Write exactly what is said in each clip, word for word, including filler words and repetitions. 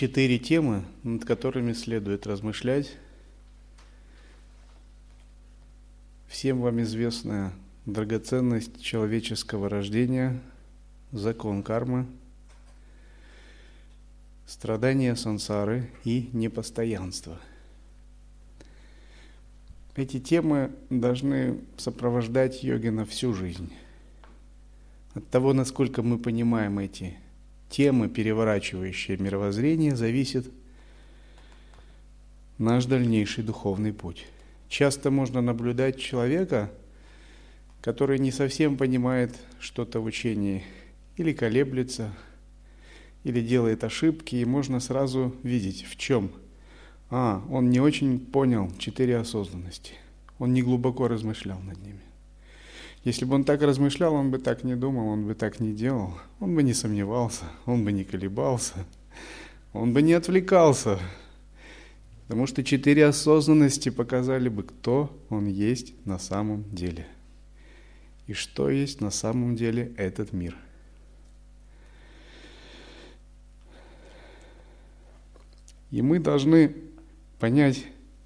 четыре темы, над которыми следует размышлять. Всем вам известная драгоценность человеческого рождения, закон кармы, страдания сансары и непостоянство. Эти темы должны сопровождать йогина всю жизнь. От того, насколько мы понимаем эти темы, переворачивающие мировоззрение, зависит наш дальнейший духовный путь. Часто можно наблюдать человека, который не совсем понимает что-то в учении, или колеблется, или делает ошибки, и можно сразу видеть, в чем. А, он не очень понял четыре осознанности, он не глубоко размышлял над ними. Если бы он так размышлял, он бы так не думал, он бы так не делал, он бы не сомневался, он бы не колебался, он бы не отвлекался. Потому что четыре осознанности показали бы, кто он есть на самом деле. И что есть на самом деле этот мир. И мы должны понять,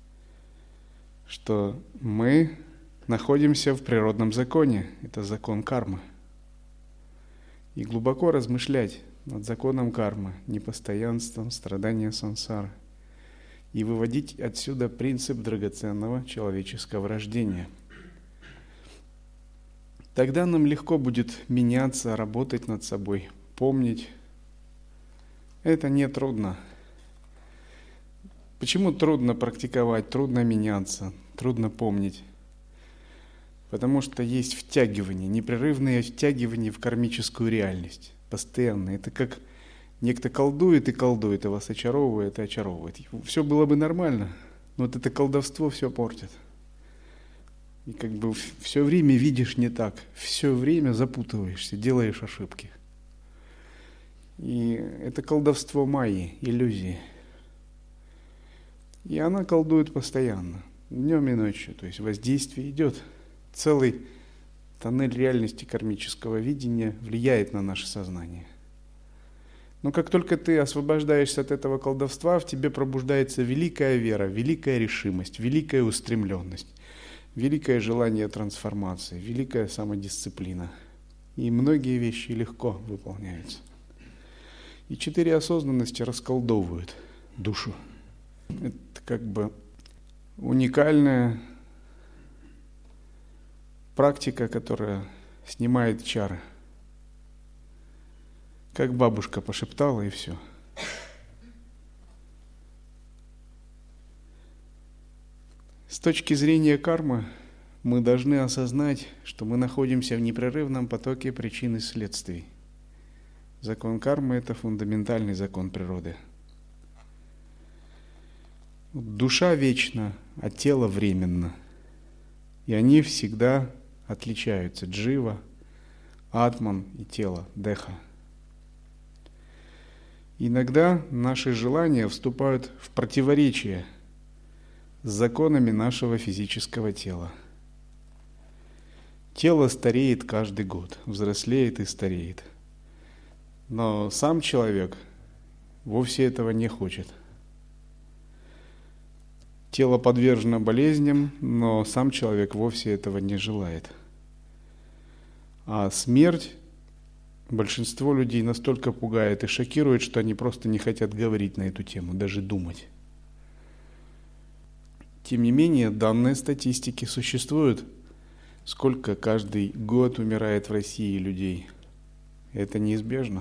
что мы находимся в природном законе. Это закон кармы. И глубоко размышлять над законом кармы, непостоянством, страданием сансары. И выводить отсюда принцип драгоценного человеческого рождения. Тогда нам легко будет меняться, работать над собой, помнить. Это не трудно. Почему трудно практиковать, трудно меняться, трудно помнить? Потому что есть втягивание, непрерывное втягивание в кармическую реальность. Постоянно. Это как некто колдует и колдует, и вас очаровывает и очаровывает. Все было бы нормально, но вот это колдовство все портит. И как бы все время видишь не так, все время запутываешься, делаешь ошибки. И это колдовство майи, иллюзии. И она колдует постоянно, днем и ночью. То есть воздействие идет. Целый тоннель реальности кармического видения влияет на наше сознание. Но как только ты освобождаешься от этого колдовства, в тебе пробуждается великая вера, великая решимость, великая устремленность, великое желание трансформации, великая самодисциплина. И многие вещи легко выполняются. И четыре осознанности расколдовывают душу. Это как бы уникальная практика, которая снимает чары. Как бабушка пошептала, и все. С точки зрения кармы мы должны осознать, что мы находимся в непрерывном потоке причин и следствий. Закон кармы – это фундаментальный закон природы. Душа вечна, а тело временно. И они всегда отличаются. Джива, атман и тело, деха. Иногда наши желания вступают в противоречие с законами нашего физического тела. Тело стареет каждый год, взрослеет и стареет. Но сам человек вовсе этого не хочет. Тело подвержено болезням, но сам человек вовсе этого не желает. А смерть большинство людей настолько пугает и шокирует, что они просто не хотят говорить на эту тему, даже думать. Тем не менее, данные статистики существуют. Сколько каждый год умирает в России людей? Это неизбежно.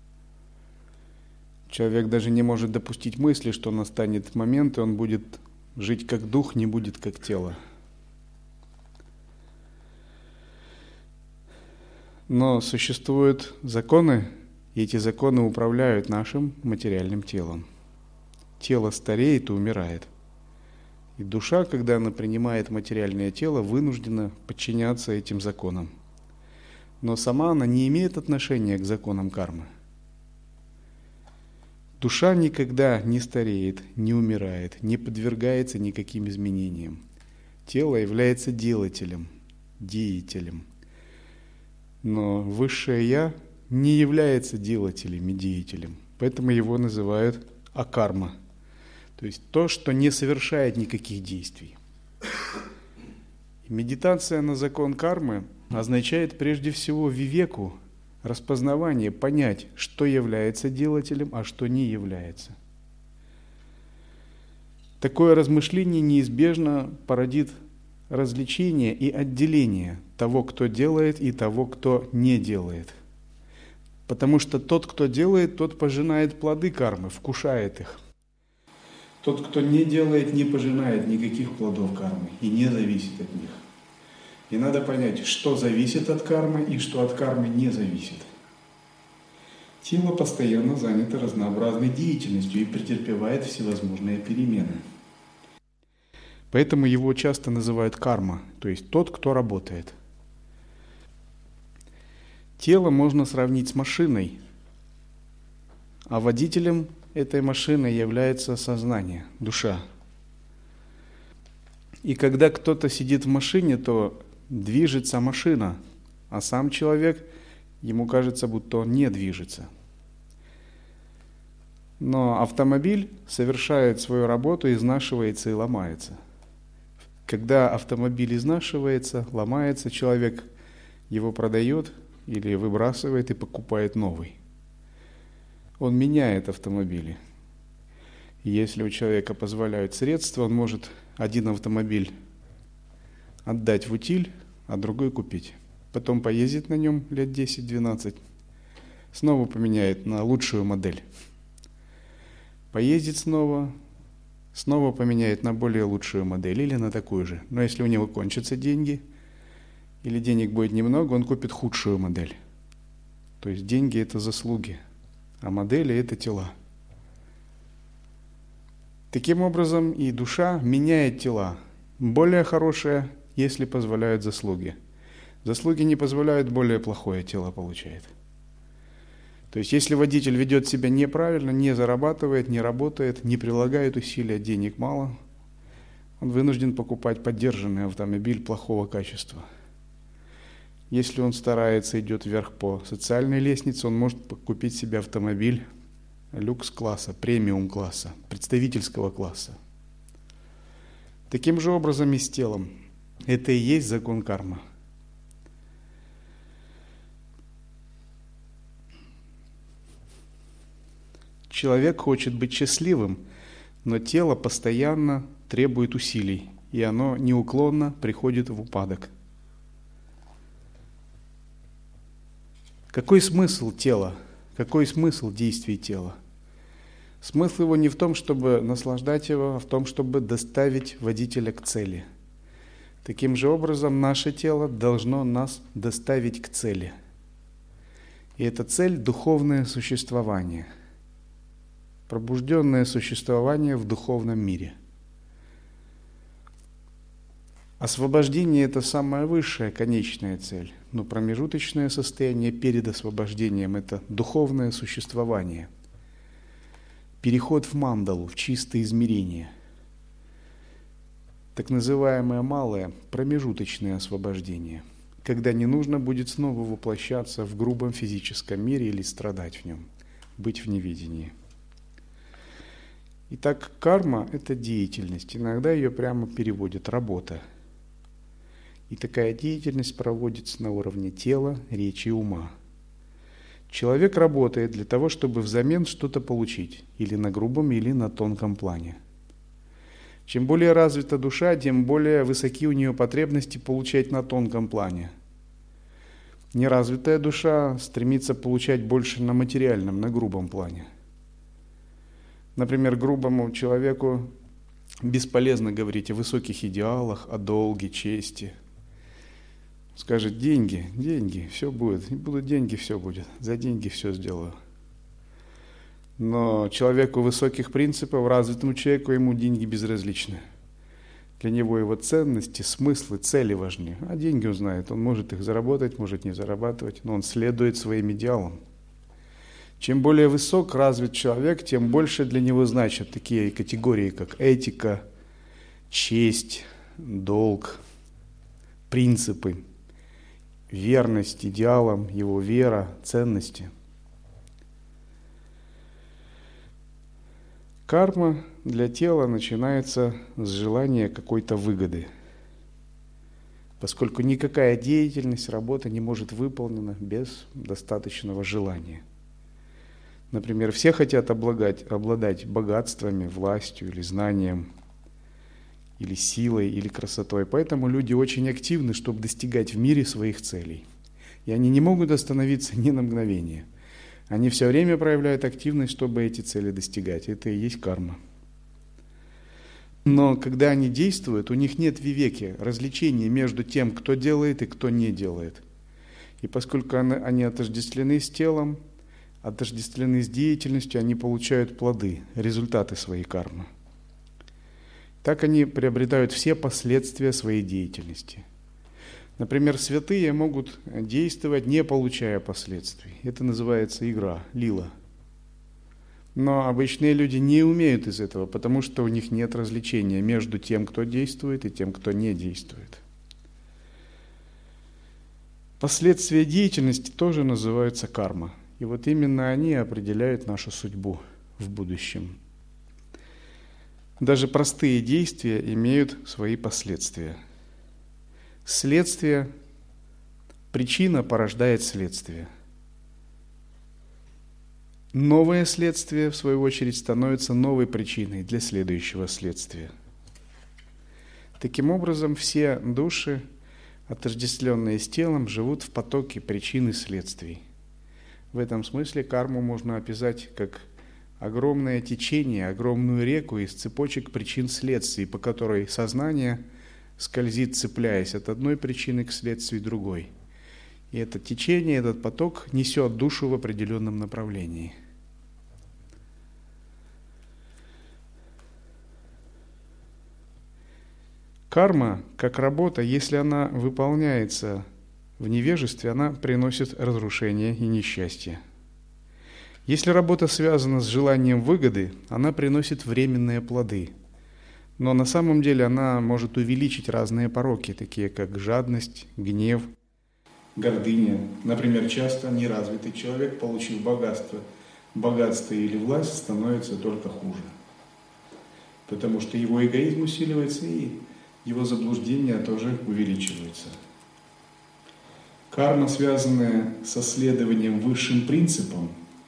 Человек даже не может допустить мысли, что настанет момент, и он будет жить как дух, не будет как тело. Но существуют законы, и эти законы управляют нашим материальным телом. Тело стареет и умирает. И душа, когда она принимает материальное тело, вынуждена подчиняться этим законам. Но сама она не имеет отношения к законам кармы. Душа никогда не стареет, не умирает, не подвергается никаким изменениям. Тело является делателем, деятелем. Но высшее Я не является делателем и деятелем, поэтому его называют акарма, то есть то, что не совершает никаких действий. И медитация на закон кармы означает прежде всего вивеку, распознавание, понять, что является делателем, а что не является. Такое размышление неизбежно породит развлечение и отделение того, кто делает, и того, кто не делает. Потому что тот, кто делает, тот пожинает плоды кармы, вкушает их. Тот, кто не делает, не пожинает никаких плодов кармы и не зависит от них. И надо понять, что зависит от кармы и что от кармы не зависит. Тело постоянно занято разнообразной деятельностью и претерпевает всевозможные перемены. Поэтому его часто называют карма, то есть тот, кто работает. Тело можно сравнить с машиной, а водителем этой машины является сознание, душа. И когда кто-то сидит в машине, то движется машина, а сам человек, ему кажется, будто он не движется. Но автомобиль совершает свою работу, изнашивается и ломается. Когда автомобиль изнашивается, ломается, человек его продает или выбрасывает и покупает новый. Он меняет автомобили. И если у человека позволяют средства, он может один автомобиль отдать в утиль, а другой купить. Потом поездит на нем лет десять-двенадцать, снова поменяет на лучшую модель. Поездит снова, снова поменяет на более лучшую модель или на такую же. Но если у него кончатся деньги, или денег будет немного, он купит худшую модель. То есть деньги – это заслуги, а модели – это тела. Таким образом, и душа меняет тела. Более хорошее, если позволяют заслуги. Заслуги не позволяют, более плохое тело получает. То есть, если водитель ведет себя неправильно, не зарабатывает, не работает, не прилагает усилия, денег мало, он вынужден покупать подержанный автомобиль плохого качества. Если он старается, идет вверх по социальной лестнице, он может купить себе автомобиль люкс-класса, премиум-класса, представительского класса. Таким же образом и с телом. Это и есть закон кармы. Человек хочет быть счастливым, но тело постоянно требует усилий, и оно неуклонно приходит в упадок. Какой смысл тела? Какой смысл действий тела? Смысл его не в том, чтобы наслаждать его, а в том, чтобы доставить водителя к цели. Таким же образом, наше тело должно нас доставить к цели. И эта цель – духовное существование, пробужденное существование в духовном мире. Освобождение – это самая высшая, конечная цель, но промежуточное состояние перед освобождением – это духовное существование, переход в мандалу, в чистое измерение. Так называемое малое – промежуточное освобождение, когда не нужно будет снова воплощаться в грубом физическом мире или страдать в нем, быть в неведении. Итак, карма – это деятельность, иногда ее прямо переводят «работа». И такая деятельность проводится на уровне тела, речи и ума. Человек работает для того, чтобы взамен что-то получить, или на грубом, или на тонком плане. Чем более развита душа, тем более высоки у нее потребности получать на тонком плане. Неразвитая душа стремится получать больше на материальном, на грубом плане. Например, грубому человеку бесполезно говорить о высоких идеалах, о долге, чести. Скажет: деньги, деньги, все будет. И будут деньги, все будет. За деньги все сделаю. Но человеку высоких принципов, развитому человеку, ему деньги безразличны. Для него его ценности, смыслы, цели важны. А деньги он знает. Он может их заработать, может не зарабатывать, но он следует своим идеалам. Чем более высок развит человек, тем больше для него значат такие категории, как этика, честь, долг, принципы, верность идеалам, его вера, ценности. Карма для тела начинается с желания какой-то выгоды, поскольку никакая деятельность, работа не может выполнена без достаточного желания. Например, все хотят обладать, обладать богатствами, властью или знанием, или силой, или красотой. Поэтому люди очень активны, чтобы достигать в мире своих целей. И они не могут остановиться ни на мгновение. Они все время проявляют активность, чтобы эти цели достигать. Это и есть карма. Но когда они действуют, у них нет вивеки, различения между тем, кто делает и кто не делает. И поскольку они отождествлены с телом, отождествлены с деятельностью, они получают плоды, результаты своей кармы. Так они приобретают все последствия своей деятельности. Например, святые могут действовать, не получая последствий. Это называется игра, лила. Но обычные люди не умеют из этого, потому что у них нет различения между тем, кто действует, и тем, кто не действует. Последствия деятельности тоже называются карма. И вот именно они определяют нашу судьбу в будущем. Даже простые действия имеют свои последствия. Следствие, причина порождает следствие. Новое следствие, в свою очередь, становится новой причиной для следующего следствия. Таким образом, все души, отождествленные с телом, живут в потоке причин и следствий. В этом смысле карму можно описать как огромное течение, огромную реку из цепочек причин-следствий, по которой сознание скользит, цепляясь от одной причины к следствию другой. И это течение, этот поток несет душу в определенном направлении. Карма, как работа, если она выполняется в невежестве, она приносит разрушение и несчастье. Если работа связана с желанием выгоды, она приносит временные плоды. Но на самом деле она может увеличить разные пороки, такие как жадность, гнев, гордыня. Например, часто неразвитый человек, получив богатство, богатство или власть, становится только хуже. Потому что его эгоизм усиливается и его заблуждения тоже увеличиваются. Карма, связанная со следованием высшим принципам,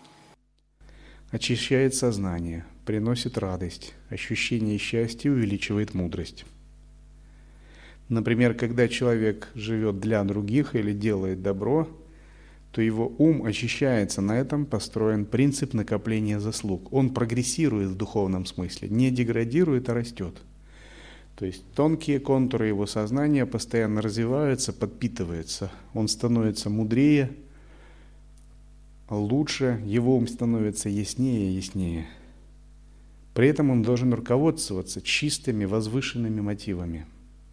очищает сознание, приносит радость, ощущение счастья увеличивает мудрость. Например, когда человек живет для других или делает добро, то его ум очищается, на этом построен принцип накопления заслуг. Он прогрессирует в духовном смысле, не деградирует, а растет. То есть тонкие контуры его сознания постоянно развиваются, подпитываются. Он становится мудрее, лучше, его ум становится яснее и яснее. При этом он должен руководствоваться чистыми, возвышенными мотивами.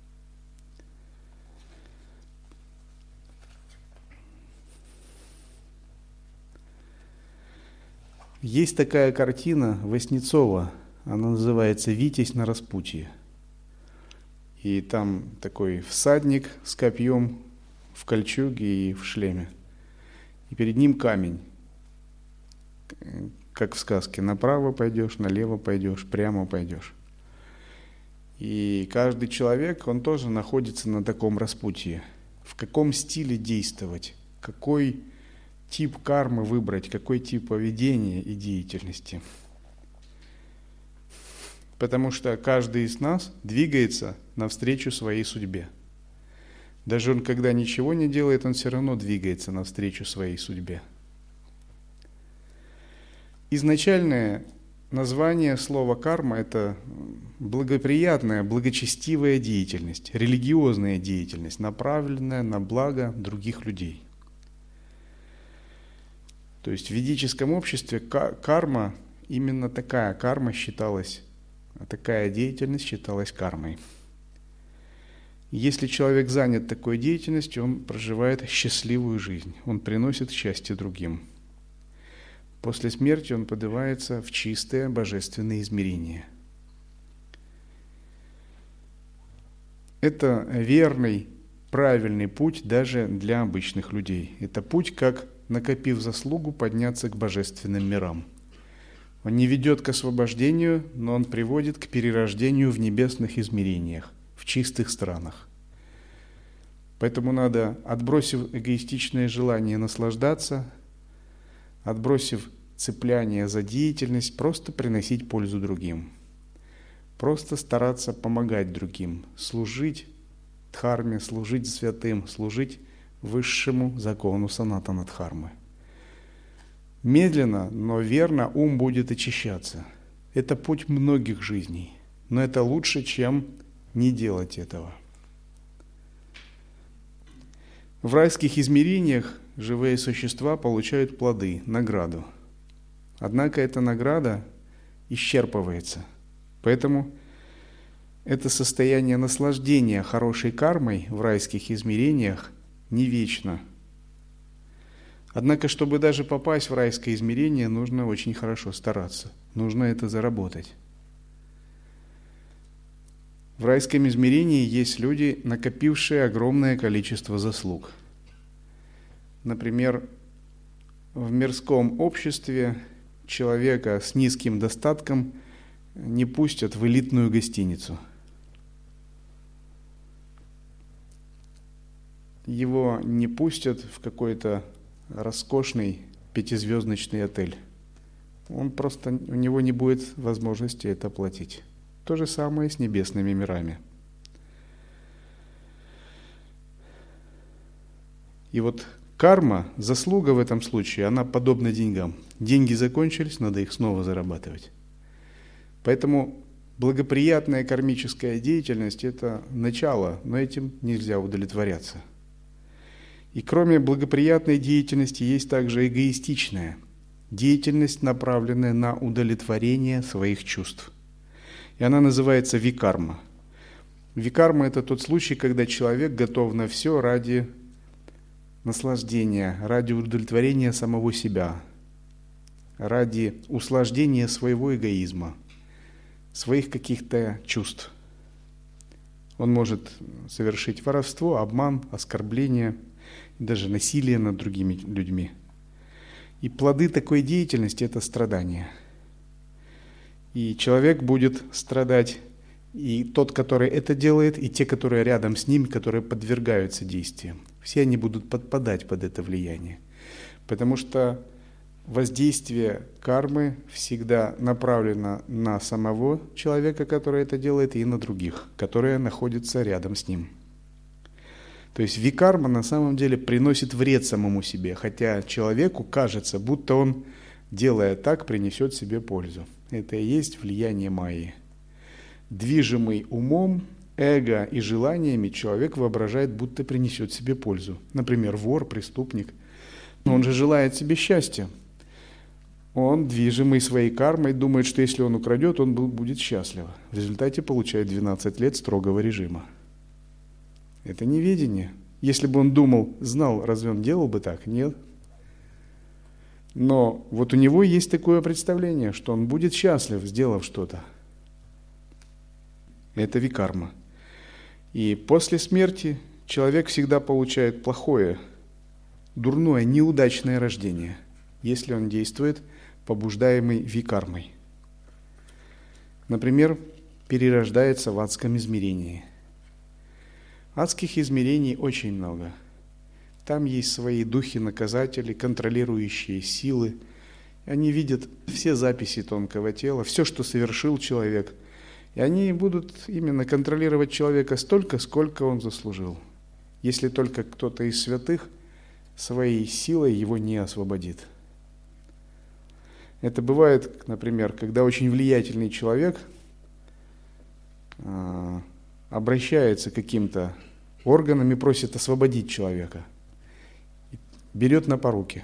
Есть такая картина Васнецова, она называется «Витязь на распутье». И там такой всадник с копьем в кольчуге и в шлеме. И перед ним камень. Как в сказке, направо пойдешь, налево пойдешь, прямо пойдешь. И каждый человек, он тоже находится на таком распутье. В каком стиле действовать, какой тип кармы выбрать, какой тип поведения и деятельности. Потому что каждый из нас двигается навстречу своей судьбе. Даже он, когда ничего не делает, он все равно двигается навстречу своей судьбе. Изначальное название слова «карма» — это благоприятная, благочестивая деятельность, религиозная деятельность, направленная на благо других людей. То есть в ведическом обществе карма, именно такая карма считалась, такая деятельность считалась кармой. Если человек занят такой деятельностью, он проживает счастливую жизнь, он приносит счастье другим. После смерти он поднимается в чистое божественное измерение. Это верный, правильный путь даже для обычных людей. Это путь, как, накопив заслугу, подняться к божественным мирам. Он не ведет к освобождению, но он приводит к перерождению в небесных измерениях, в чистых странах. Поэтому надо, отбросив эгоистичное желание наслаждаться, отбросив цепляние за деятельность, просто приносить пользу другим. Просто стараться помогать другим, служить дхарме, служить святым, служить высшему закону санатана дхармы. Медленно, но верно ум будет очищаться. Это путь многих жизней, но это лучше, чем не делать этого. В райских измерениях живые существа получают плоды, награду. Однако эта награда исчерпывается. Поэтому это состояние наслаждения хорошей кармой в райских измерениях не вечно. Однако, чтобы даже попасть в райское измерение, нужно очень хорошо стараться. Нужно это заработать. В райском измерении есть люди, накопившие огромное количество заслуг. Например, в мирском обществе человека с низким достатком не пустят в элитную гостиницу. Его не пустят в какой-то роскошный пятизвездочный отель. Он просто, у него не будет возможности это оплатить. То же самое с небесными мирами. И вот карма, заслуга в этом случае, она подобна деньгам. Деньги закончились, надо их снова зарабатывать. Поэтому благоприятная кармическая деятельность – это начало, но этим нельзя удовлетворяться. И кроме благоприятной деятельности есть также эгоистичная деятельность, направленная на удовлетворение своих чувств. И она называется викарма. Викарма – это тот случай, когда человек готов на все ради наслаждения, ради удовлетворения самого себя, ради услаждения своего эгоизма, своих каких-то чувств. Он может совершить воровство, обман, оскорбление, даже насилие над другими людьми. И плоды такой деятельности – это страдания. И человек будет страдать, и тот, который это делает, и те, которые рядом с ним, которые подвергаются действиям. Все они будут подпадать под это влияние. Потому что воздействие кармы всегда направлено на самого человека, который это делает, и на других, которые находятся рядом с ним. То есть викарма на самом деле приносит вред самому себе, хотя человеку кажется, будто он, делая так, принесет себе пользу. Это и есть влияние майи. Движимый умом, эго и желаниями человек воображает, будто принесет себе пользу. Например, вор, преступник. Но он же желает себе счастья. Он, движимый своей кармой, думает, что если он украдет, он будет счастлив. В результате получает двенадцать лет строгого режима. Это неведение. Если бы он думал, знал, разве он делал бы так? Нет. Но вот у него есть такое представление, что он будет счастлив, сделав что-то. Это викарма. И после смерти человек всегда получает плохое, дурное, неудачное рождение, если он действует побуждаемый викармой. Например, перерождается в адском измерении. Адских измерений очень много. Там есть свои духи-наказатели, контролирующие силы. Они видят все записи тонкого тела, все, что совершил человек. И они будут именно контролировать человека столько, сколько он заслужил. Если только кто-то из святых своей силой его не освободит. Это бывает, например, когда очень влиятельный человек э, обращается к каким-то органам и просит освободить человека. Берет на поруки.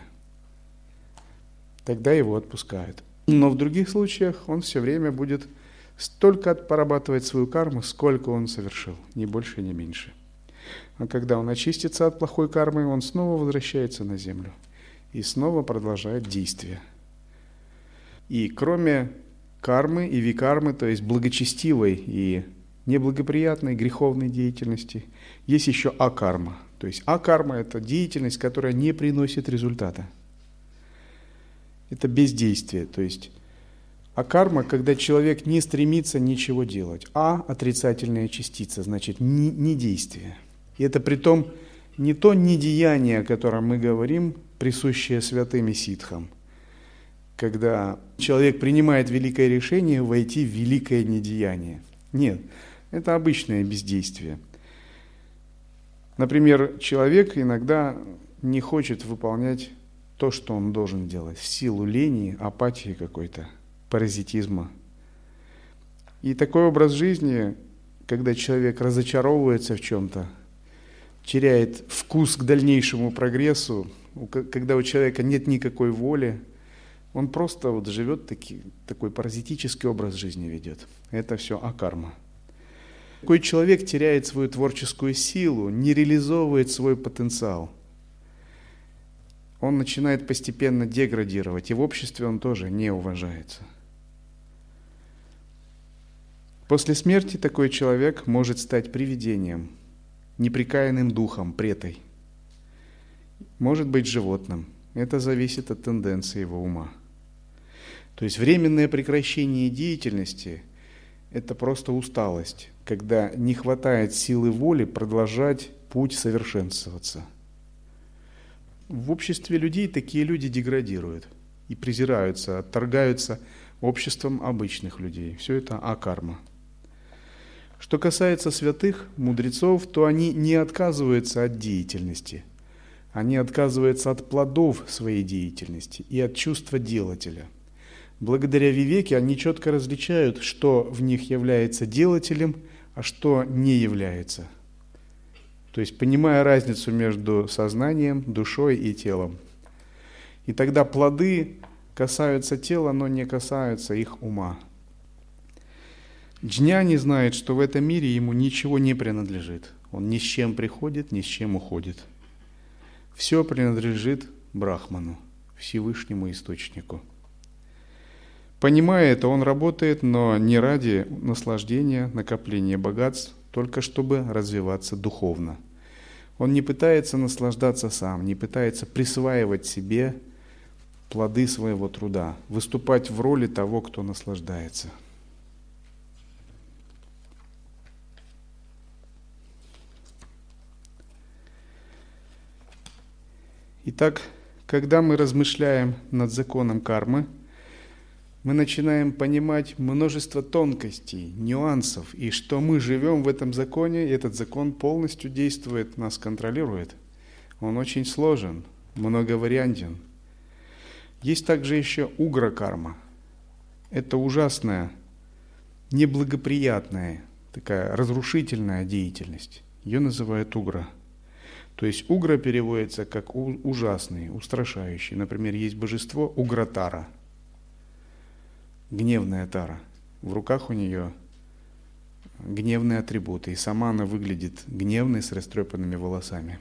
Тогда его отпускают. Но в других случаях он все время будет столько порабатывать свою карму, сколько он совершил, ни больше, ни меньше. А когда он очистится от плохой кармы, он снова возвращается на землю и снова продолжает действие. И кроме кармы и викармы, то есть благочестивой и неблагоприятной греховной деятельности, есть еще акарма. То есть акарма – это деятельность, которая не приносит результата. Это бездействие, то есть А карма, когда человек не стремится ничего делать. А – отрицательная частица, значит, не, не действие. И это притом не то недеяние, о котором мы говорим, присущее святым и ситхам, когда человек принимает великое решение войти в великое недеяние. Нет, это обычное бездействие. Например, человек иногда не хочет выполнять то, что он должен делать, в силу лени, апатии какой-то, паразитизма. И такой образ жизни, когда человек разочаровывается в чем-то, теряет вкус к дальнейшему прогрессу, когда у человека нет никакой воли, он просто вот живет таки, такой паразитический образ жизни ведет. Это все акарма. Такой человек теряет свою творческую силу, не реализовывает свой потенциал. Он начинает постепенно деградировать, и в обществе он тоже не уважается. После смерти такой человек может стать привидением, непрекаянным духом, претой. Может быть животным. Это зависит от тенденции его ума. То есть временное прекращение деятельности – это просто усталость, когда не хватает силы воли продолжать путь совершенствоваться. В обществе людей такие люди деградируют и презираются, отторгаются обществом обычных людей. Все это акарма. Что касается святых, мудрецов, то они не отказываются от деятельности. Они отказываются от плодов своей деятельности и от чувства делателя. Благодаря вивеке они четко различают, что в них является делателем, а что не является. То есть понимая разницу между сознанием, душой и телом. И тогда плоды касаются тела, но не касаются их ума. Джняни знает, что в этом мире ему ничего не принадлежит. Он ни с чем приходит, ни с чем уходит. Все принадлежит Брахману, Всевышнему Источнику. Понимая это, он работает, но не ради наслаждения, накопления богатств, только чтобы развиваться духовно. Он не пытается наслаждаться сам, не пытается присваивать себе плоды своего труда, выступать в роли того, кто наслаждается. Итак, когда мы размышляем над законом кармы, мы начинаем понимать множество тонкостей, нюансов, и что мы живем в этом законе, и этот закон полностью действует, нас контролирует. Он очень сложен, многовариантен. Есть также еще угра-карма. Это ужасная, неблагоприятная, такая разрушительная деятельность. Ее называют угра. То есть угра переводится как ужасный, устрашающий. Например, есть божество Угратара. Гневная Тара. В руках у нее гневные атрибуты, и сама она выглядит гневной, с растрепанными волосами.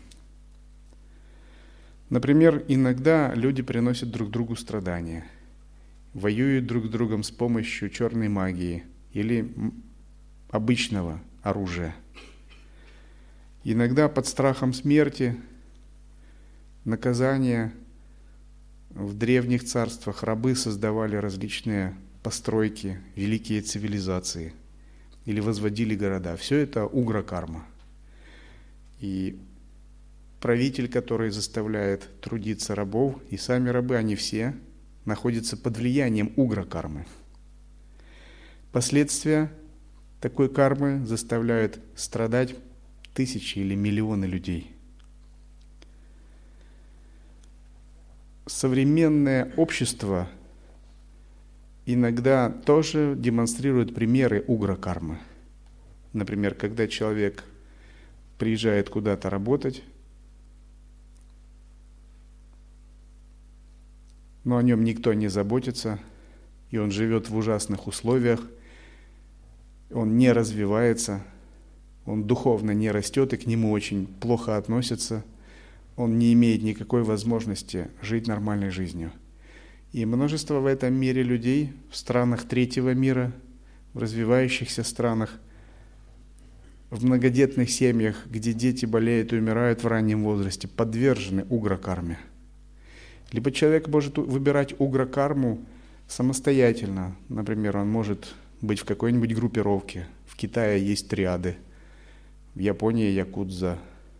Например, иногда люди приносят друг другу страдания, воюют друг с другом с помощью черной магии или обычного оружия. Иногда под страхом смерти, наказания. В древних царствах рабы создавали различные постройки, великие цивилизации или возводили города. Все это угра-карма. И правитель, который заставляет трудиться рабов, и сами рабы, они все находятся под влиянием угра-кармы. Последствия такой кармы заставляют страдать тысячи или миллионы людей. Современное общество иногда тоже демонстрирует примеры угра-кармы. Например, когда человек приезжает куда-то работать, но о нем никто не заботится, и он живет в ужасных условиях, он не развивается, он духовно не растет, и к нему очень плохо относятся, он не имеет никакой возможности жить нормальной жизнью. И множество в этом мире людей, в странах третьего мира, в развивающихся странах, в многодетных семьях, где дети болеют и умирают в раннем возрасте, подвержены угра-карме. Либо человек может выбирать угра-карму самостоятельно. Например, он может быть в какой-нибудь группировке. В Китае есть триады, в Японии якудза,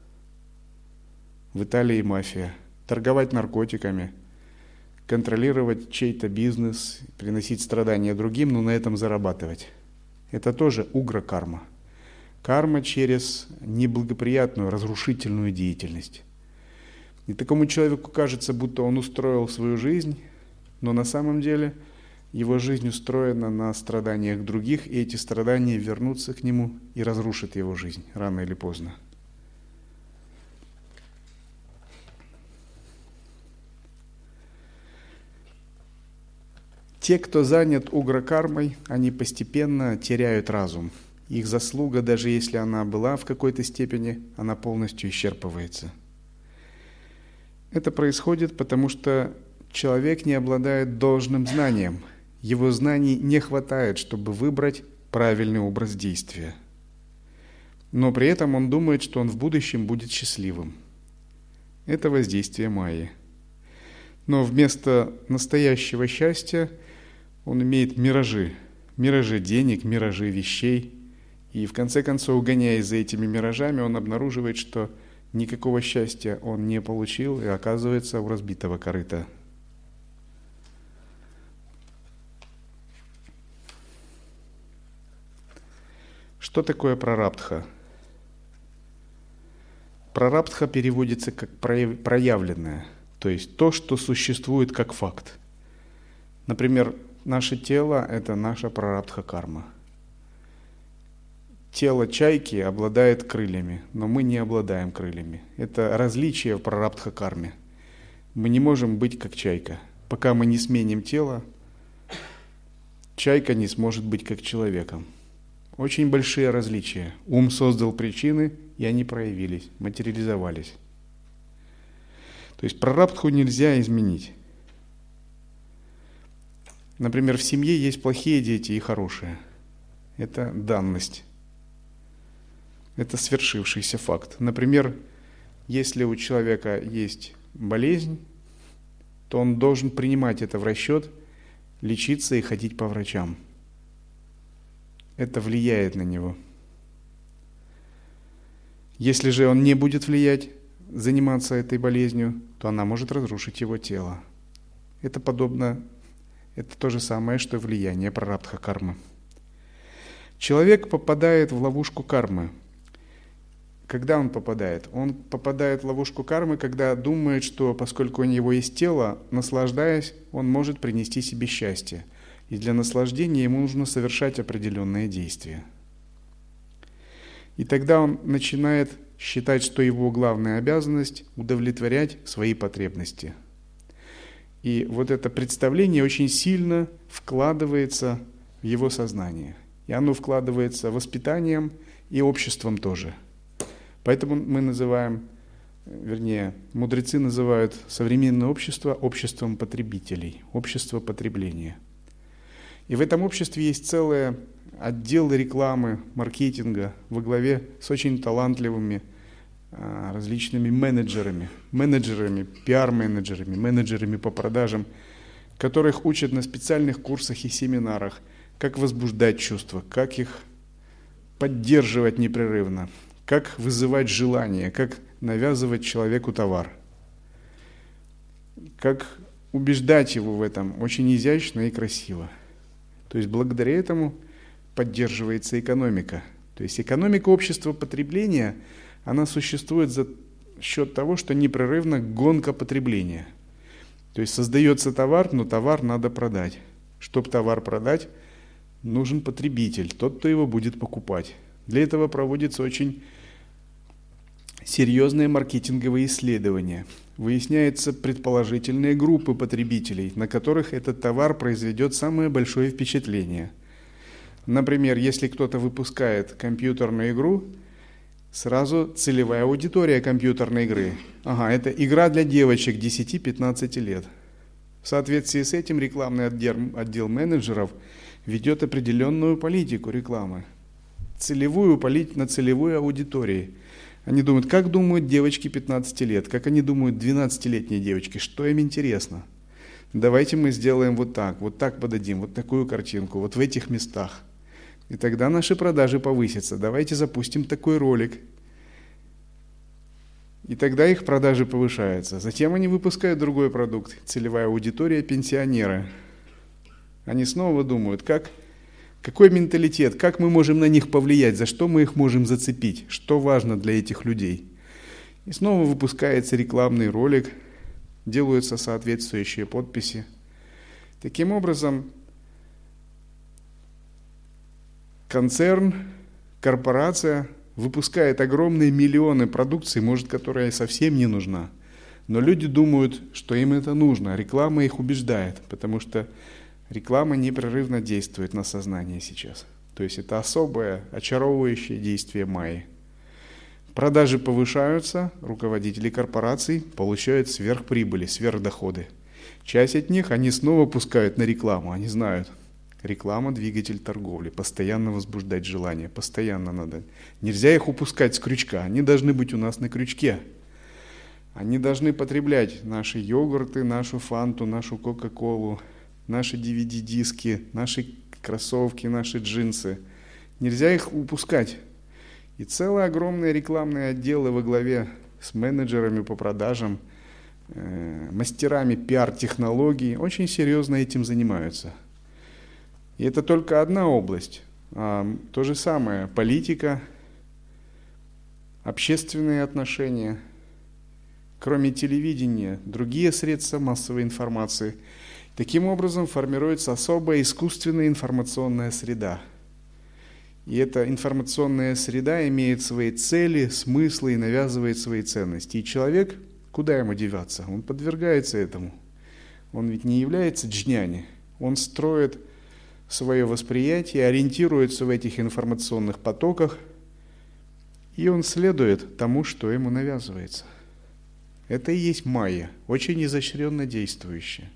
в Италии мафия. Торговать наркотиками, контролировать чей-то бизнес, приносить страдания другим, но на этом зарабатывать. Это тоже угра-карма. Карма через неблагоприятную, разрушительную деятельность. И такому человеку кажется, будто он устроил свою жизнь, но на самом деле его жизнь устроена на страданиях других, и эти страдания вернутся к нему и разрушат его жизнь рано или поздно. Те, кто занят угра-кармой, они постепенно теряют разум. Их заслуга, даже если она была в какой-то степени, она полностью исчерпывается. Это происходит, потому что человек не обладает должным знанием. Его знаний не хватает, чтобы выбрать правильный образ действия. Но при этом он думает, что он в будущем будет счастливым. Это воздействие майи. Но вместо настоящего счастья он имеет миражи. Миражи денег, миражи вещей. И в конце концов, гоняясь за этими миражами, он обнаруживает, что никакого счастья он не получил и оказывается у разбитого корыта. Что такое прарабдха? Прарабдха переводится как проявленное, то есть то, что существует как факт. Например, наше тело – это наша прарабдха-карма. Тело чайки обладает крыльями, но мы не обладаем крыльями. Это различие в прарабдха-карме. Мы не можем быть как чайка. Пока мы не сменим тело, чайка не сможет быть как человеком. Очень большие различия. Ум создал причины, и они проявились, материализовались. То есть прарабдху нельзя изменить. Например, в семье есть плохие дети и хорошие. Это данность. Это свершившийся факт. Например, если у человека есть болезнь, то он должен принимать это в расчет, лечиться и ходить по врачам. Это влияет на него. Если же он не будет влиять, заниматься этой болезнью, то она может разрушить его тело. Это подобно, это то же самое, что влияние прарабдха-кармы. Человек попадает в ловушку кармы. Когда он попадает? Он попадает в ловушку кармы, когда думает, что поскольку у него есть тело, наслаждаясь, он может принести себе счастье. И для наслаждения ему нужно совершать определенные действия. И тогда он начинает считать, что его главная обязанность – удовлетворять свои потребности. И вот это представление очень сильно вкладывается в его сознание. И оно вкладывается воспитанием и обществом тоже. Поэтому мы называем, вернее, мудрецы называют современное общество обществом потребителей, общество потребления. И в этом обществе есть целый отдел рекламы, маркетинга во главе с очень талантливыми а, различными менеджерами, менеджерами, пиар-менеджерами, менеджерами по продажам, которых учат на специальных курсах и семинарах, как возбуждать чувства, как их поддерживать непрерывно, как вызывать желание, как навязывать человеку товар, как убеждать его в этом очень изящно и красиво. То есть благодаря этому поддерживается экономика. То есть экономика общества потребления, она существует за счет того, что непрерывно гонка потребления. То есть создается товар, но товар надо продать. Чтобы товар продать, нужен потребитель, тот, кто его будет покупать. Для этого проводятся очень серьезные маркетинговые исследования. Выясняются предположительные группы потребителей, на которых этот товар произведет самое большое впечатление. Например, если кто-то выпускает компьютерную игру, сразу целевая аудитория компьютерной игры. Ага, это игра для девочек десяти-пятнадцати лет. В соответствии с этим рекламный отдел, отдел менеджеров ведет определенную политику рекламы. Целевую политику на целевой аудитории. Они думают, как думают девочки пятнадцати лет, как они думают двенадцатилетние девочки, что им интересно. Давайте мы сделаем вот так, вот так подадим, вот такую картинку, вот в этих местах. И тогда наши продажи повысятся. Давайте запустим такой ролик. И тогда их продажи повышаются. Затем они выпускают другой продукт. Целевая аудитория – пенсионеры. Они снова думают, как, какой менталитет, как мы можем на них повлиять, за что мы их можем зацепить, что важно для этих людей. И снова выпускается рекламный ролик, делаются соответствующие подписи. Таким образом, концерн, корпорация выпускает огромные миллионы продукции, может, которая совсем не нужна. Но люди думают, что им это нужно. Реклама их убеждает, потому что реклама непрерывно действует на сознание сейчас. То есть это особое, очаровывающее действие майи. Продажи повышаются, руководители корпораций получают сверхприбыли, сверхдоходы. Часть от них они снова пускают на рекламу, они знают. Реклама – двигатель торговли, постоянно возбуждать желание, постоянно надо. Нельзя их упускать с крючка, они должны быть у нас на крючке. Они должны потреблять наши йогурты, нашу фанту, нашу кока-колу, наши ди ви ди-диски, наши кроссовки, наши джинсы. Нельзя их упускать. И целые огромные рекламные отделы во главе с менеджерами по продажам, э, мастерами пиар-технологий очень серьезно этим занимаются. И это только одна область. А то же самое политика, общественные отношения, кроме телевидения, другие средства массовой информации. Таким образом формируется особая искусственная информационная среда. И эта информационная среда имеет свои цели, смыслы и навязывает свои ценности. И человек, куда ему деваться? Он подвергается этому. Он ведь не является джняни. Он строит свое восприятие, ориентируется в этих информационных потоках, и он следует тому, что ему навязывается. Это и есть майя, очень изощренно действующая.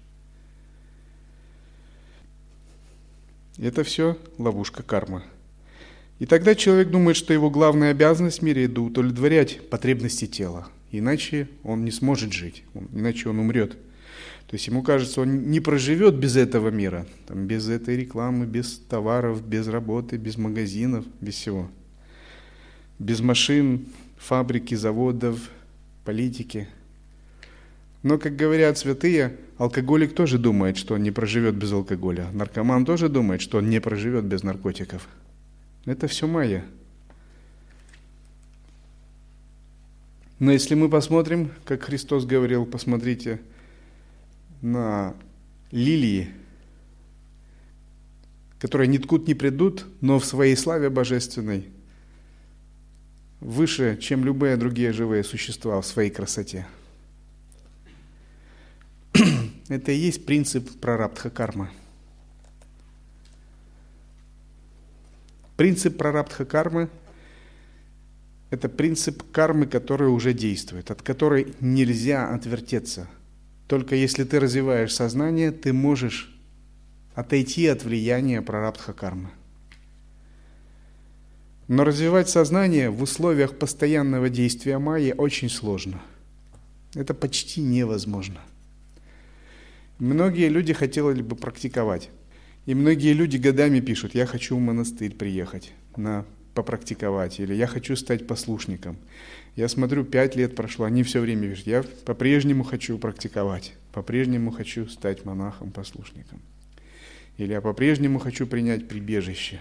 Это все ловушка кармы. И тогда человек думает, что его главная обязанность в мире – это удовлетворять потребности тела. Иначе он не сможет жить, иначе он умрет. То есть ему кажется, он не проживет без этого мира, там, без этой рекламы, без товаров, без работы, без магазинов, без всего. Без машин, фабрики, заводов, политики. Но, как говорят святые, алкоголик тоже думает, что он не проживет без алкоголя. Наркоман тоже думает, что он не проживет без наркотиков. Это все майя. Но если мы посмотрим, как Христос говорил, посмотрите на лилии, которые ни ткут, ни придут, но в своей славе божественной выше, чем любые другие живые существа в своей красоте. Это и есть принцип прарабдха кармы. Принцип прарабдха кармы – это принцип кармы, который уже действует, от которой нельзя отвертеться. Только если ты развиваешь сознание, ты можешь отойти от влияния прарабдха кармы. Но развивать сознание в условиях постоянного действия майи очень сложно. Это почти невозможно. Многие люди хотели бы практиковать. И многие люди годами пишут: я хочу в монастырь приехать, на, попрактиковать, или я хочу стать послушником. Я смотрю, пять лет прошло, они все время пишут: я по-прежнему хочу практиковать, по-прежнему хочу стать монахом, послушником. Или я по-прежнему хочу принять прибежище.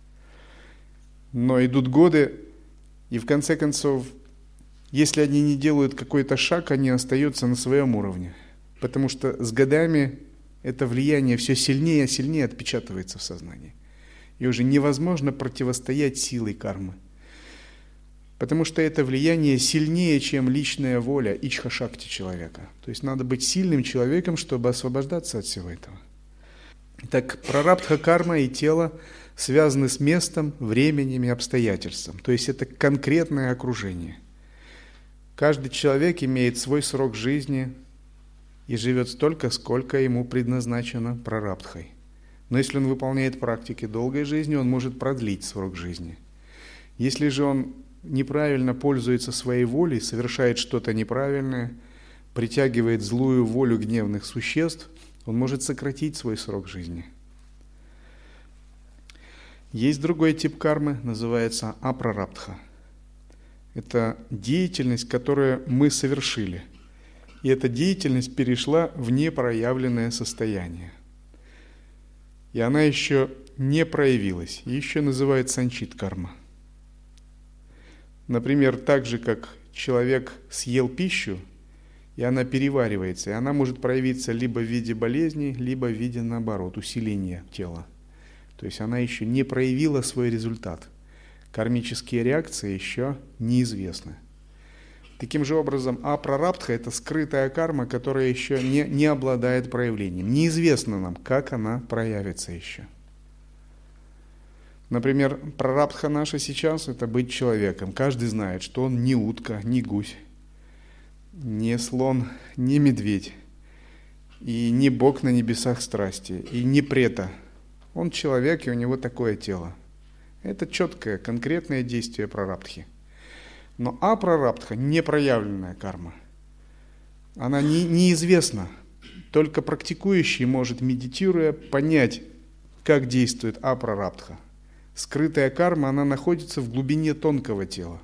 Но идут годы, и в конце концов, если они не делают какой-то шаг, они остаются на своем уровне. Потому что с годами это влияние все сильнее и сильнее отпечатывается в сознании. И уже невозможно противостоять силой кармы. Потому что это влияние сильнее, чем личная воля ичха-шакти человека. То есть надо быть сильным человеком, чтобы освобождаться от всего этого. Так прарабдха карма и тело связаны с местом, временем и обстоятельством. То есть это конкретное окружение. Каждый человек имеет свой срок жизни и живет столько, сколько ему предназначено прарабдхой. Но если он выполняет практики долгой жизни, он может продлить срок жизни. Если же он неправильно пользуется своей волей, совершает что-то неправильное, притягивает злую волю гневных существ, Он может сократить свой срок жизни. Есть другой тип кармы, называется апрарабдха. Это деятельность, которую мы совершили. И эта деятельность перешла в непроявленное состояние. И она еще не проявилась. Еще называют санчит карма. Например, так же, как человек съел пищу, и она переваривается, и она может проявиться либо в виде болезни, либо в виде, наоборот, усиления тела. То есть она еще не проявила свой результат. Кармические реакции еще неизвестны. Таким же образом, апрарабдха – это скрытая карма, которая еще не, не обладает проявлением. Неизвестно нам, как она проявится еще. Например, прарабдха наша сейчас – это быть человеком. Каждый знает, что он не утка, не гусь, не слон, не медведь, и не бог на небесах страсти, и не прета. Он человек, и у него такое тело. Это четкое, конкретное действие прарабдхи. Но апрарабдха – непроявленная карма. Она не, неизвестна. Только практикующий может, медитируя, понять, как действует апрарабдха. Скрытая карма, она находится в глубине тонкого тела.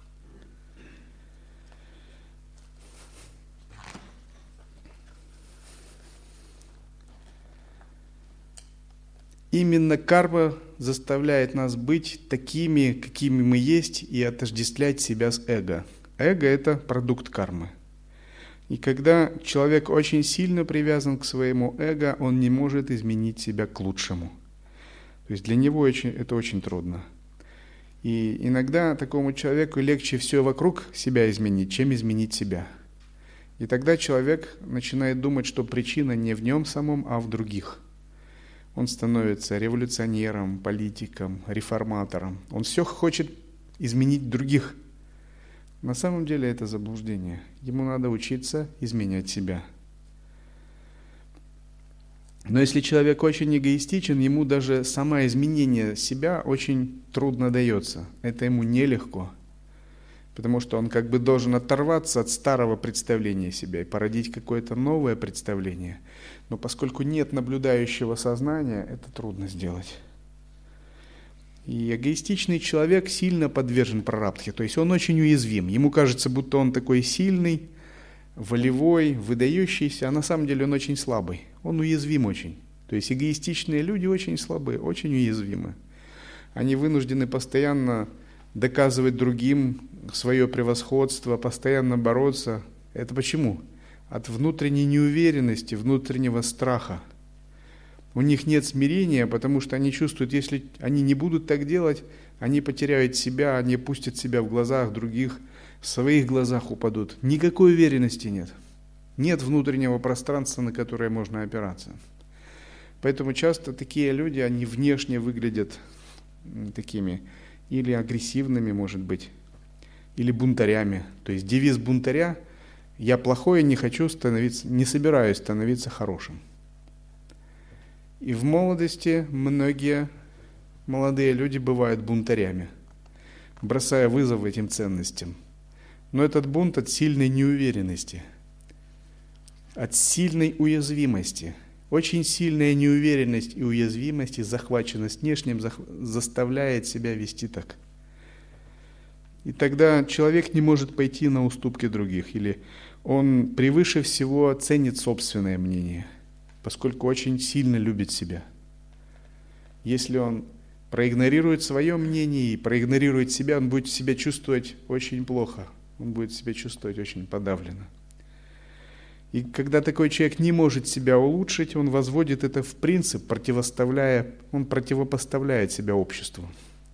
Именно карма заставляет нас быть такими, какими мы есть, и отождествлять себя с эго. Эго – это продукт кармы. И когда человек очень сильно привязан к своему эго, он не может изменить себя к лучшему. То есть для него очень, это очень трудно. И иногда такому человеку легче все вокруг себя изменить, чем изменить себя. И тогда человек начинает думать, что причина не в нем самом, а в других. Он становится революционером, политиком, реформатором. Он все хочет изменить других. На самом деле это заблуждение. Ему надо учиться изменять себя. Но если человек очень эгоистичен, ему даже само изменение себя очень трудно дается. Это ему нелегко. Потому что он как бы должен оторваться от старого представления себя и породить какое-то новое представление. Но поскольку нет наблюдающего сознания, это трудно сделать. И эгоистичный человек сильно подвержен прарабдхе, то есть он очень уязвим. Ему кажется, будто он такой сильный, волевой, выдающийся, а на самом деле он очень слабый. Он уязвим очень. То есть эгоистичные люди очень слабы, очень уязвимы. Они вынуждены постоянно доказывать другим свое превосходство, постоянно бороться. Это почему? От внутренней неуверенности, внутреннего страха. У них нет смирения, потому что они чувствуют, если они не будут так делать, они потеряют себя, они пустят себя в глазах других, в своих глазах упадут. Никакой уверенности нет. Нет внутреннего пространства, на которое можно опираться. Поэтому часто такие люди, они внешне выглядят такими или агрессивными, может быть, или бунтарями. То есть девиз бунтаря – «Я плохой и не хочу становиться, не собираюсь становиться хорошим». И в молодости многие молодые люди бывают бунтарями, бросая вызов этим ценностям. Но этот бунт от сильной неуверенности, от сильной уязвимости. Очень сильная неуверенность и уязвимость и захваченность внешним заставляет себя вести так. И тогда человек не может пойти на уступки других, или он превыше всего ценит собственное мнение, поскольку очень сильно любит себя. Если он проигнорирует свое мнение и проигнорирует себя, он будет себя чувствовать очень плохо, он будет себя чувствовать очень подавленно. И когда такой человек не может себя улучшить, он возводит это в принцип, противоставляя, он противопоставляет себя обществу.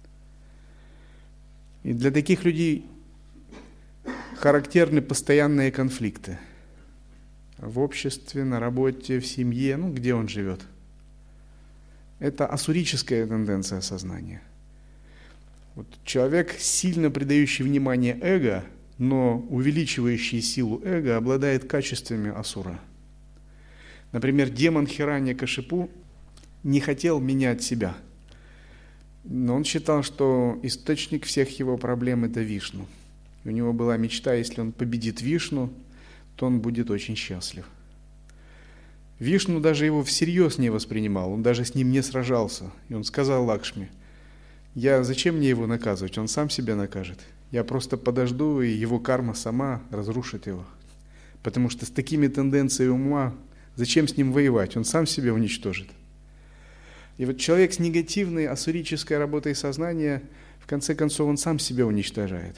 И для таких людей характерны постоянные конфликты в обществе, на работе, в семье, ну, где он живет. Это ассурическая тенденция сознания. Вот человек, сильно придающий внимание эго, но увеличивающий силу эго, обладает качествами асура. Например, демон Хираньякашипу не хотел менять себя, но он считал, что источник всех его проблем – это Вишну. И у него была мечта, если он победит Вишну, то он будет очень счастлив. Вишну даже его всерьез не воспринимал, он даже с ним не сражался. И он сказал Лакшми: «Я зачем мне его наказывать? Он сам себя накажет. Я просто подожду, и его карма сама разрушит его. Потому что с такими тенденциями ума зачем с ним воевать? Он сам себя уничтожит». И вот человек с негативной ассурической работой сознания, в конце концов, он сам себя уничтожает.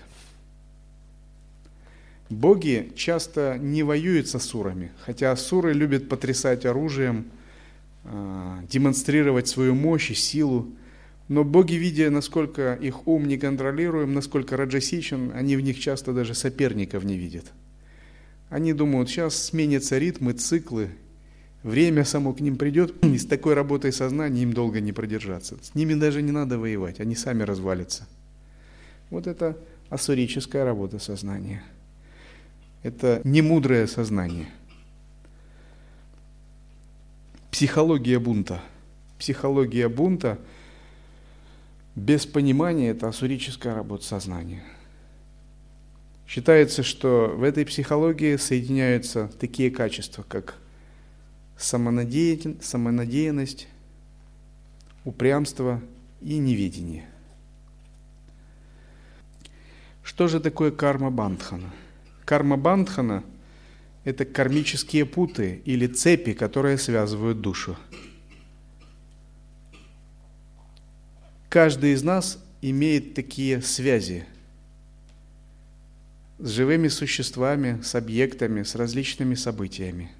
Боги часто не воюют с асурами, хотя асуры любят потрясать оружием, демонстрировать свою мощь и силу. Но боги, видя, насколько их ум неконтролируем, насколько раджасичен, они в них часто даже соперников не видят. Они думают, сейчас сменятся ритмы, циклы, время само к ним придет, и с такой работой сознания им долго не продержаться. С ними даже не надо воевать, они сами развалятся. Вот это ассурическая работа сознания. Это немудрое сознание. Психология бунта. Психология бунта без понимания – это ассурическая работа сознания. Считается, что в этой психологии соединяются такие качества, как самонадеян- самонадеянность, упрямство и неведение. Что же такое карма-бандхана? Карма-бандхана – это кармические путы или цепи, которые связывают душу. Каждый из нас имеет такие связи с живыми существами, с объектами, с различными событиями.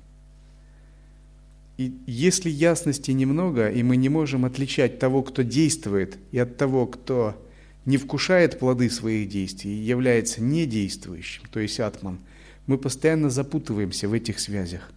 И если ясности немного, и мы не можем отличать того, кто действует, и от того, кто не вкушает плоды своих действий и является недействующим, то есть атман, мы постоянно запутываемся в этих связях.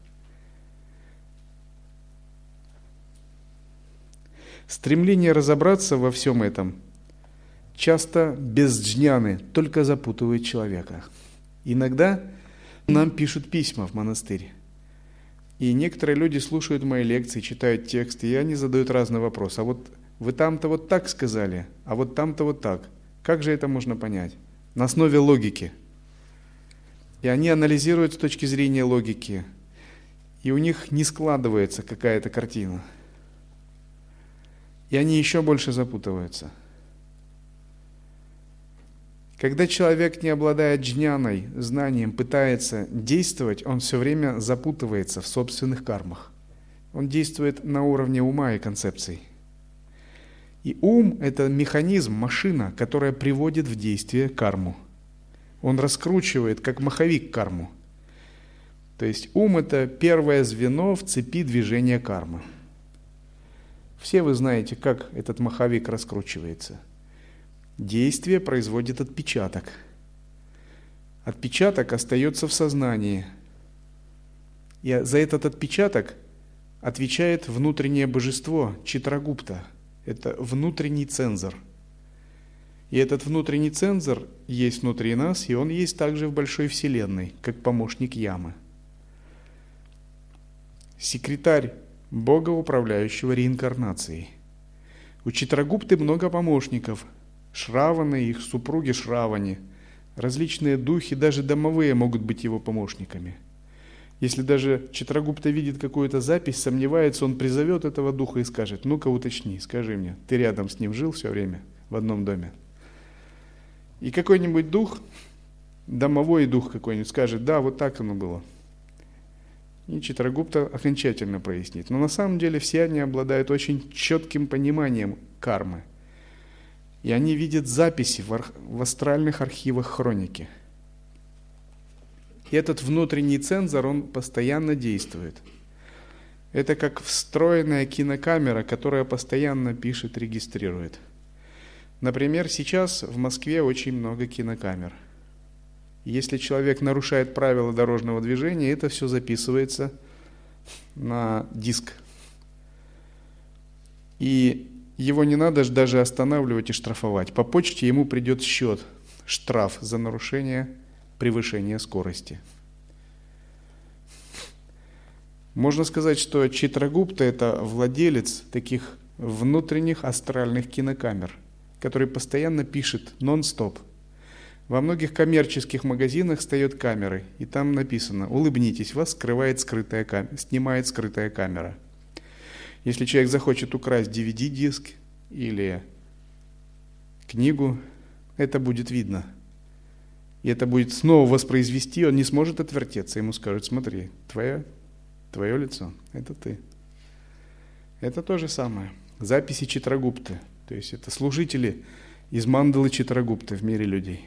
Стремление разобраться во всем этом часто без джняны только запутывает человека. Иногда нам пишут письма в монастырь. И некоторые люди слушают мои лекции, читают тексты, и они задают разные вопросы. А вот вы там-то вот так сказали, а вот там-то вот так. Как же это можно понять? На основе логики. И они анализируют с точки зрения логики. И у них не складывается какая-то картина. И они еще больше запутываются. Когда человек, не обладая джняной, знанием, пытается действовать, он все время запутывается в собственных кармах. Он действует на уровне ума и концепций. И ум – это механизм, машина, которая приводит в действие карму. Он раскручивает, как маховик, карму. То есть ум – это первое звено в цепи движения кармы. Все вы знаете, как этот маховик раскручивается. Действие производит отпечаток. Отпечаток остается в сознании. И за этот отпечаток отвечает внутреннее божество Читрагупта. Это внутренний цензор. И этот внутренний цензор есть внутри нас, и он есть также в большой вселенной, как помощник Ямы. Секретарь Бога, управляющего реинкарнацией. У Читрагупты много помощников. Шраваны, их супруги Шравани, различные духи, даже домовые могут быть его помощниками. Если даже Читрагупта видит какую-то запись, сомневается, он призовет этого духа и скажет: ну-ка уточни, скажи мне, ты рядом с ним жил все время в одном доме? И какой-нибудь дух, домовой дух какой-нибудь скажет: да, вот так оно было. И Читрагупта окончательно прояснит. Но на самом деле все они обладают очень четким пониманием кармы. И они видят записи в, ар- в астральных архивах хроники. И этот внутренний цензор, он постоянно действует. Это как встроенная кинокамера, которая постоянно пишет, регистрирует. Например, сейчас в Москве очень много кинокамер. Если человек нарушает правила дорожного движения, это все записывается на диск. И его не надо даже останавливать и штрафовать. По почте ему придет счет, штраф за нарушение превышения скорости. Можно сказать, что Читрагупта – это владелец таких внутренних астральных кинокамер, который постоянно пишет нон-стоп. Во многих коммерческих магазинах стоят камеры, и там написано: улыбнитесь, вас скрывает скрытая камера, снимает скрытая камера. Если человек захочет украсть ди ви ди-диск или книгу, это будет видно. И это будет снова воспроизвести, он не сможет отвертеться. Ему скажут: смотри, твое, твое лицо, это ты. Это то же самое. Записи Читрагупты. То есть это служители из мандалы Читрагупты в мире людей.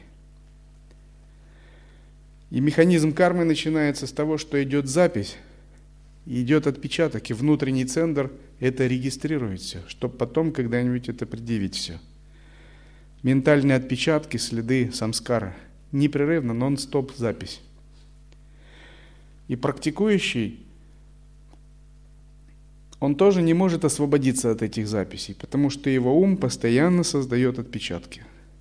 И механизм кармы начинается с того, что идет запись, идет отпечаток, и внутренний центр это регистрирует все, чтобы потом когда-нибудь это предъявить все. Ментальные отпечатки, следы самскара. Непрерывно, нон-стоп запись. И практикующий, он тоже не может освободиться от этих записей, потому что его ум постоянно создает отпечатки.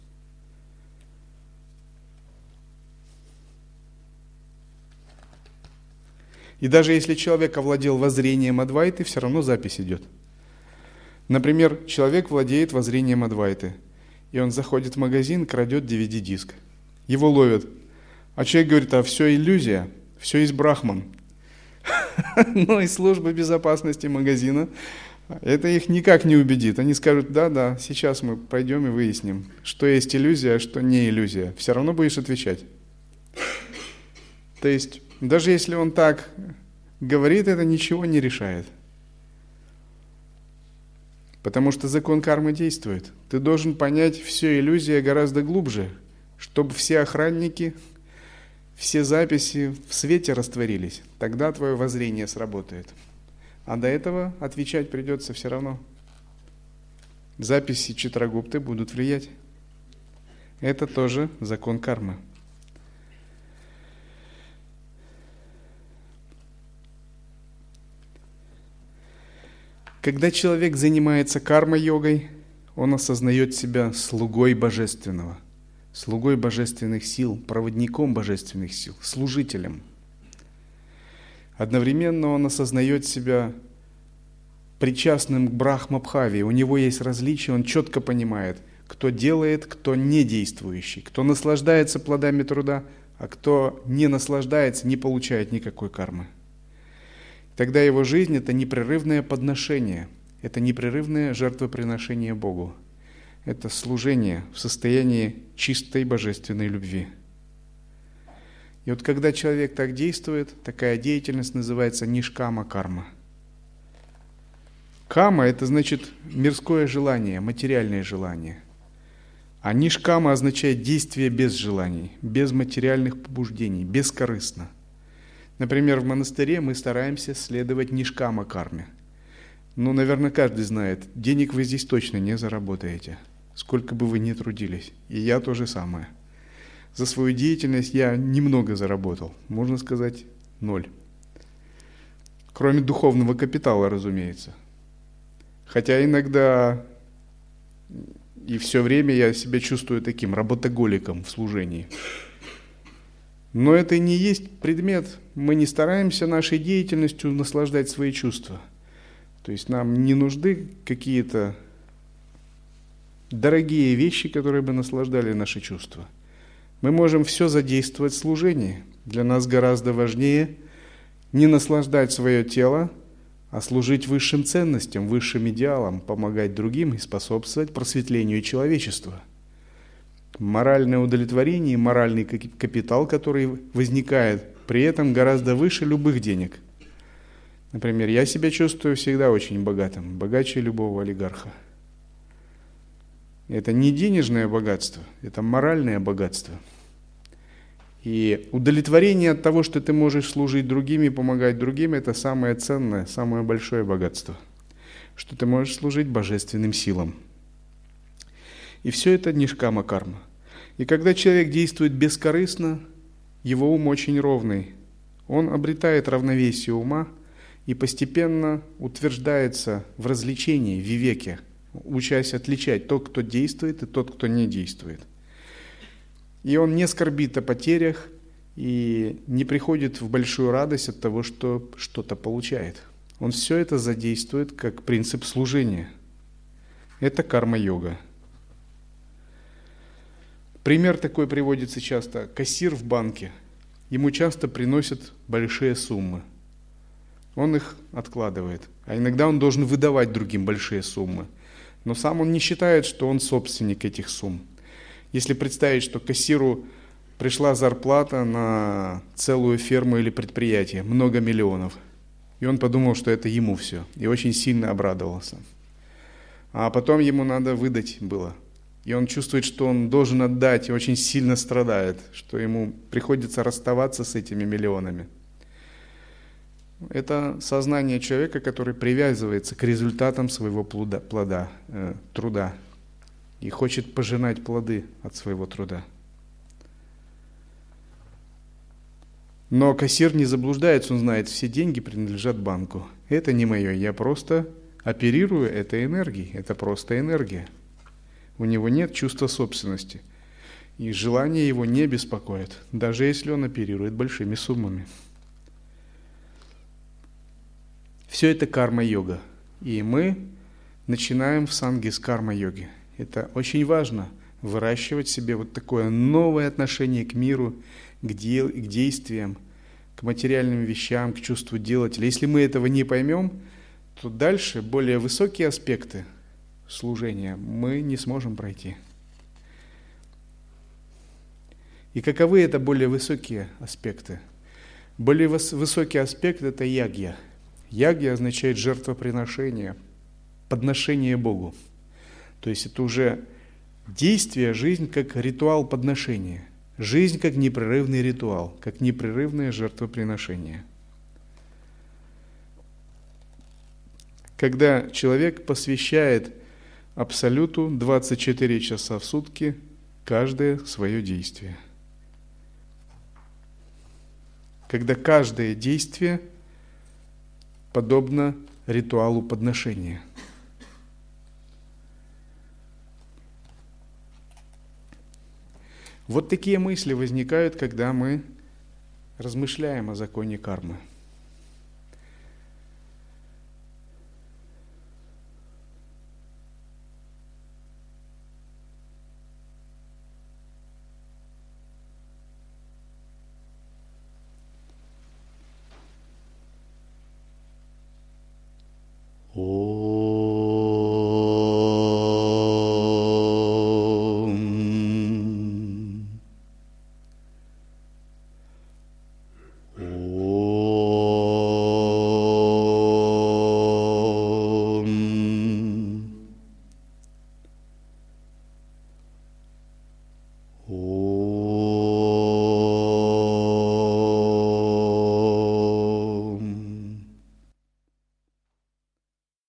И даже если человек овладел воззрением Адвайты, все равно запись идет. Например, человек владеет воззрением Адвайты, и он заходит в магазин, крадет ди ви ди-диск. Его ловят. А человек говорит: а все иллюзия, все есть брахман. Но и служба безопасности магазина, это их никак не убедит. Они скажут: да-да, сейчас мы пойдем и выясним, что есть иллюзия, а что не иллюзия. Все равно будешь отвечать. То есть, даже если он так говорит, это ничего не решает. Потому что закон кармы действует. Ты должен понять, все иллюзия гораздо глубже, чтобы все охранники, все записи в свете растворились. Тогда твое воззрение сработает. А до этого отвечать придется все равно. Записи Читрагупты будут влиять. Это тоже закон кармы. Когда человек занимается карма-йогой, он осознает себя слугой Божественного, слугой божественных сил, проводником божественных сил, служителем. Одновременно он осознает себя причастным к Брахма-бхаве. У него есть различия, он четко понимает, кто делает, кто не действующий, кто наслаждается плодами труда, а кто не наслаждается, не получает никакой кармы. Тогда его жизнь – это непрерывное подношение, это непрерывное жертвоприношение Богу. Это служение в состоянии чистой божественной любви. И вот когда человек так действует, такая деятельность называется нишкама-карма. Кама – это значит мирское желание, материальное желание. А нишкама означает действие без желаний, без материальных побуждений, бескорыстно. Например, в монастыре мы стараемся следовать нишкама-карме. Ну, наверное, каждый знает, денег вы здесь точно не заработаете, сколько бы вы ни трудились. И я то же самое. За свою деятельность я немного заработал, можно сказать, ноль. Кроме духовного капитала, разумеется. Хотя иногда и все время я себя чувствую таким работоголиком в служении. Но это и не есть предмет. Мы не стараемся нашей деятельностью наслаждать свои чувства. То есть нам не нужны какие-то дорогие вещи, которые бы наслаждали наши чувства. Мы можем все задействовать в служении. Для нас гораздо важнее не наслаждать свое тело, а служить высшим ценностям, высшим идеалам, помогать другим и способствовать просветлению человечества. Моральное удовлетворение и моральный капитал, который возникает, при этом гораздо выше любых денег. Например, я себя чувствую всегда очень богатым, богаче любого олигарха. Это не денежное богатство, это моральное богатство. И удовлетворение от того, что ты можешь служить другим и помогать другим, это самое ценное, самое большое богатство. Что ты можешь служить божественным силам. И все это нишкама-карма. И когда человек действует бескорыстно, его ум очень ровный. Он обретает равновесие ума и постепенно утверждается в развлечении, в вивеке, учась отличать тот, кто действует, и тот, кто не действует. И он не скорбит о потерях и не приходит в большую радость от того, что что-то получает. Он все это задействует как принцип служения. Это карма-йога. Пример такой приводится часто. Кассир в банке. Ему часто приносят большие суммы. Он их откладывает. А иногда он должен выдавать другим большие суммы. Но сам он не считает, что он собственник этих сумм. Если представить, что кассиру пришла зарплата на целую ферму или предприятие, много миллионов, и он подумал, что это ему все, и очень сильно обрадовался. А потом ему надо выдать было. И он чувствует, что он должен отдать, и очень сильно страдает, что ему приходится расставаться с этими миллионами. Это сознание человека, который привязывается к результатам своего плода, плода э, труда и хочет пожинать плоды от своего труда. Но кассир не заблуждается, он знает, все деньги принадлежат банку. Это не мое, я просто оперирую этой энергией, это просто энергия. У него нет чувства собственности, и желание его не беспокоит, даже если он оперирует большими суммами. Все это карма-йога, и мы начинаем в санге с карма-йоги. Это очень важно, выращивать в себе вот такое новое отношение к миру, к, дел, к действиям, к материальным вещам, к чувству делателя. Если мы этого не поймем, то дальше более высокие аспекты служения мы не сможем пройти. И каковы это более высокие аспекты? Более высокий аспект – это ягья. Ягья означает жертвоприношение, подношение Богу. То есть это уже действие, жизнь как ритуал подношения. Жизнь как непрерывный ритуал, как непрерывное жертвоприношение. Когда человек посвящает Абсолюту двадцать четыре часа в сутки каждое свое действие. Когда каждое действие подобно ритуалу подношения. Вот такие мысли возникают, когда мы размышляем о законе кармы.